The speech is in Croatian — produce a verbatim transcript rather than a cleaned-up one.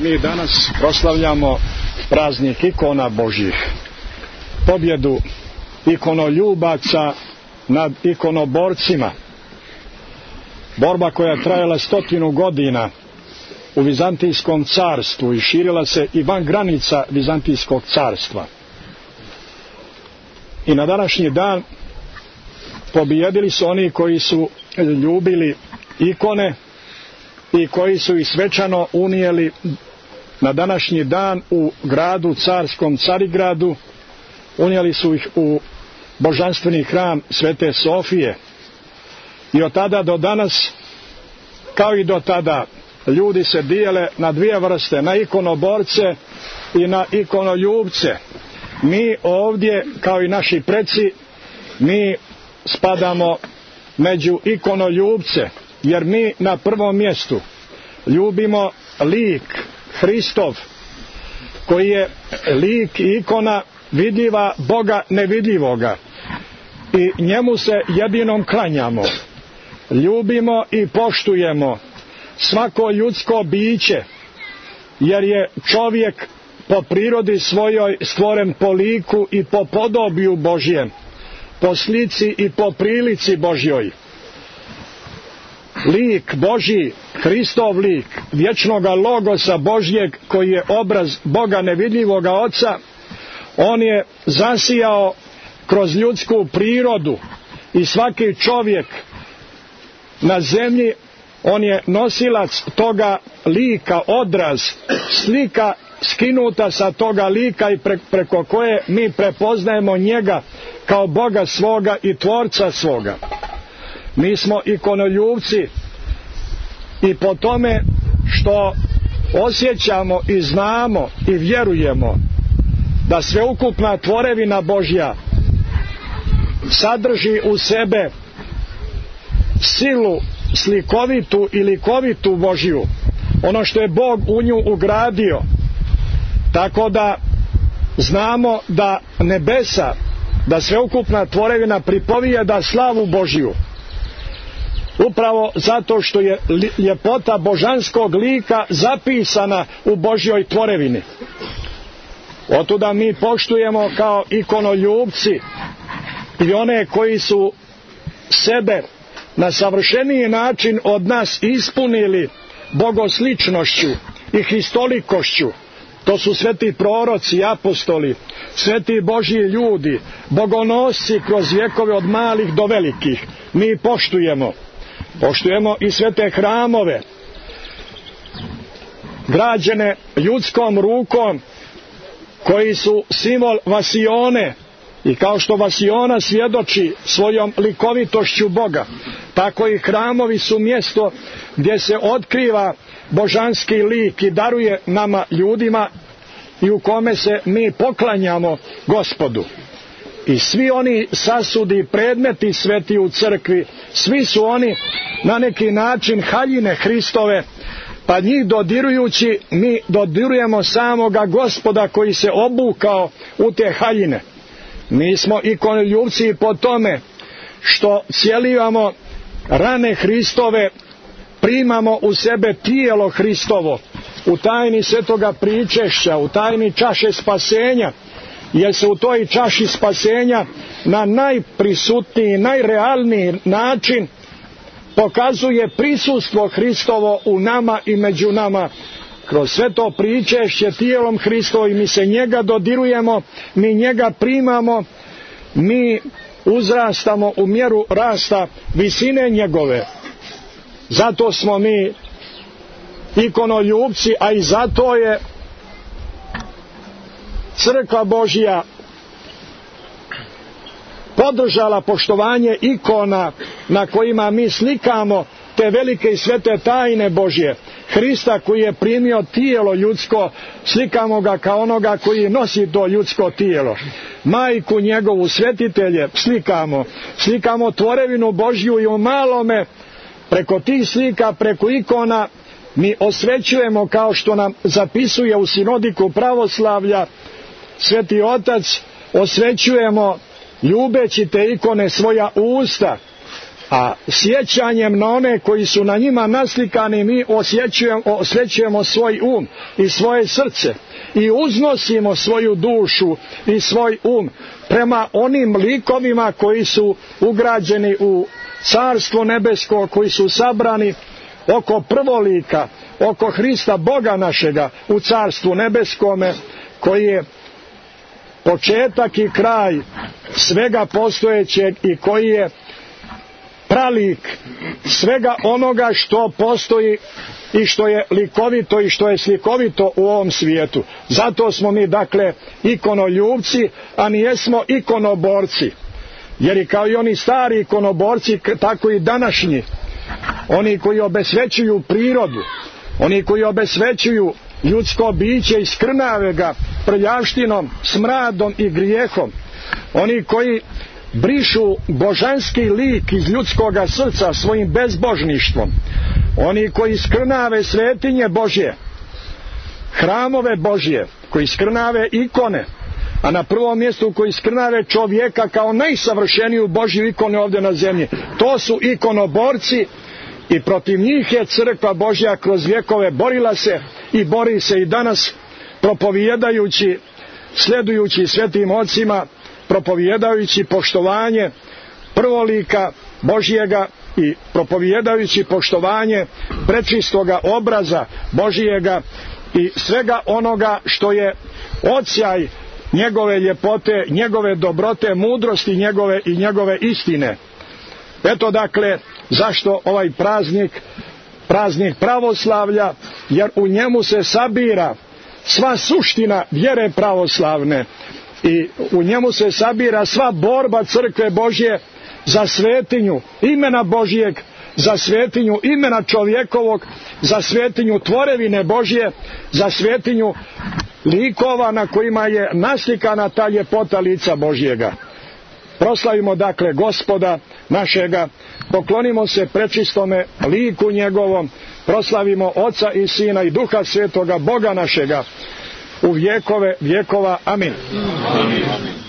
Mi danas proslavljamo praznik ikona Božjih, pobjedu ikonoljubaca nad ikonoborcima, borba koja je trajala stotinu godina u Vizantijskom carstvu i širila se i van granica Vizantijskog carstva. I na današnji dan pobijedili su oni koji su ljubili ikone i koji su ih svečano unijeli na današnji dan u gradu carskom Carigradu. Unijeli su ih u božanstveni hram Svete Sofije. I od tada do danas, kao i do tada, ljudi se dijele na dvije vrste, na ikonoborce i na ikonoljubce. Mi ovdje, kao i naši preci, mi spadamo među ikonoljubce, jer mi na prvom mjestu ljubimo lik Hristov, koji je lik i ikona vidljiva Boga nevidljivoga, i njemu se jedinom klanjamo. Ljubimo i poštujemo svako ljudsko biće, jer je čovjek po prirodi svojoj stvoren po liku i po podobiju Božjem, po slici i po prilici Božjoj. Lik Božji, Hristov lik, vječnoga logosa Božjeg, koji je obraz Boga nevidljivoga Oca, on je zasijao kroz ljudsku prirodu, i svaki čovjek na zemlji, on je nosilac toga lika, odraz, slika skinuta sa toga lika i pre, preko koje mi prepoznajemo njega kao Boga svoga i Tvorca svoga. Mi smo ikonoljubci i po tome što osjećamo i znamo i vjerujemo da sveukupna tvorevina Božja sadrži u sebe silu slikovitu i likovitu Božju, ono što je Bog u nju ugradio, tako da znamo da nebesa, da sveukupna tvorevina pripovijeda slavu Božju, upravo zato što je ljepota božanskog lika zapisana u Božjoj tvorevini. Otuda mi poštujemo kao ikonoljubci i one koji su sebe na savršeniji način od nas ispunili bogosličnošću i hristolikošću. To su sveti proroci i apostoli, sveti Božji ljudi, bogonosci kroz vjekove od malih do velikih. Mi poštujemo. Poštujemo i svete hramove, građene ljudskom rukom, koji su simbol Vasione, i kao što Vasiona svjedoči svojom likovitošću Boga, tako i hramovi su mjesto gdje se otkriva božanski lik i daruje nama ljudima, i u kome se mi poklanjamo Gospodu. I svi oni sasudi, predmeti sveti u crkvi, svi su oni na neki način haljine Hristove, pa njih dodirujući mi dodirujemo samoga Gospoda koji se obukao u te haljine. Mi smo ikonoljubci po tome što cijelivamo rane Hristove, primamo u sebe tijelo Hristovo u tajni svetoga pričešća, u tajni čaše spasenja, jer se u toj čaši spasenja na najprisutniji, najrealniji način pokazuje prisustvo Hristovo u nama i među nama. Kroz sve to pričešće tijelom Hristovim mi se njega dodirujemo, mi njega primamo, mi uzrastamo u mjeru rasta visine njegove. Zato smo mi ikonoljubci, a i zato je Crkva Božja podržala poštovanje ikona na kojima mi slikamo te velike i svete tajne Božje. Hrista koji je primio tijelo ljudsko, slikamo ga kao onoga koji nosi to ljudsko tijelo. Majku njegovu, svetitelje slikamo, slikamo tvorevinu Božju, i u malome preko tih slika, preko ikona mi osvećujemo, kao što nam zapisuje u sinodiku pravoslavlja Sveti Otac, osvećujemo ljubeći te ikone svoja usta, a sjećanjem na one koji su na njima naslikani mi osjećujemo, osjećujemo svoj um i svoje srce i uznosimo svoju dušu i svoj um prema onim likovima koji su ugrađeni u Carstvo nebesko, koji su sabrani oko prvolika, oko Hrista Boga našega u Carstvu nebeskome, koji je početak i kraj svega postojećeg i koji je pralik svega onoga što postoji i što je likovito i što je slikovito u ovom svijetu. Zato smo mi dakle ikonoljubci, a nijesmo ikonoborci. Jer i kao i oni stari ikonoborci, tako i današnji, oni koji obesvećuju prirodu, oni koji obesvećuju ljudsko biće i skrnave ga prljavštinom, smradom i grijehom, oni koji brišu božanski lik iz ljudskoga srca svojim bezbožništvom, oni koji skrnave svetinje Božje, hramove Božje, koji skrnave ikone, a na prvom mjestu koji skrnave čovjeka kao najsavršeniju Božju ikonu ovdje na zemlji, to su ikonoborci i protiv njih je crkva Božja kroz vjekove borila se i bori se i danas, propovijedajući, sledujući svetim ocima, propovijedajući poštovanje prvolika Božjega i propovijedajući poštovanje prečistoga obraza Božjega i svega onoga što je odsjaj njegove ljepote, njegove dobrote, mudrosti njegove i njegove istine. Eto dakle zašto ovaj praznik, praznik pravoslavlja, jer u njemu se sabira sva suština vjere pravoslavne i u njemu se sabira sva borba crkve Božje za svetinju imena Božjeg, za svetinju imena čovjekovog, za svetinju tvorevine Božje, za svetinju likova na kojima je naslikana ta ljepota lica Božjega. Proslavimo dakle Gospoda našega, poklonimo se prečistome liku njegovom, proslavimo Oca i Sina i Duha Svetoga Boga našega u vjekove vjekova. Amin. Amin.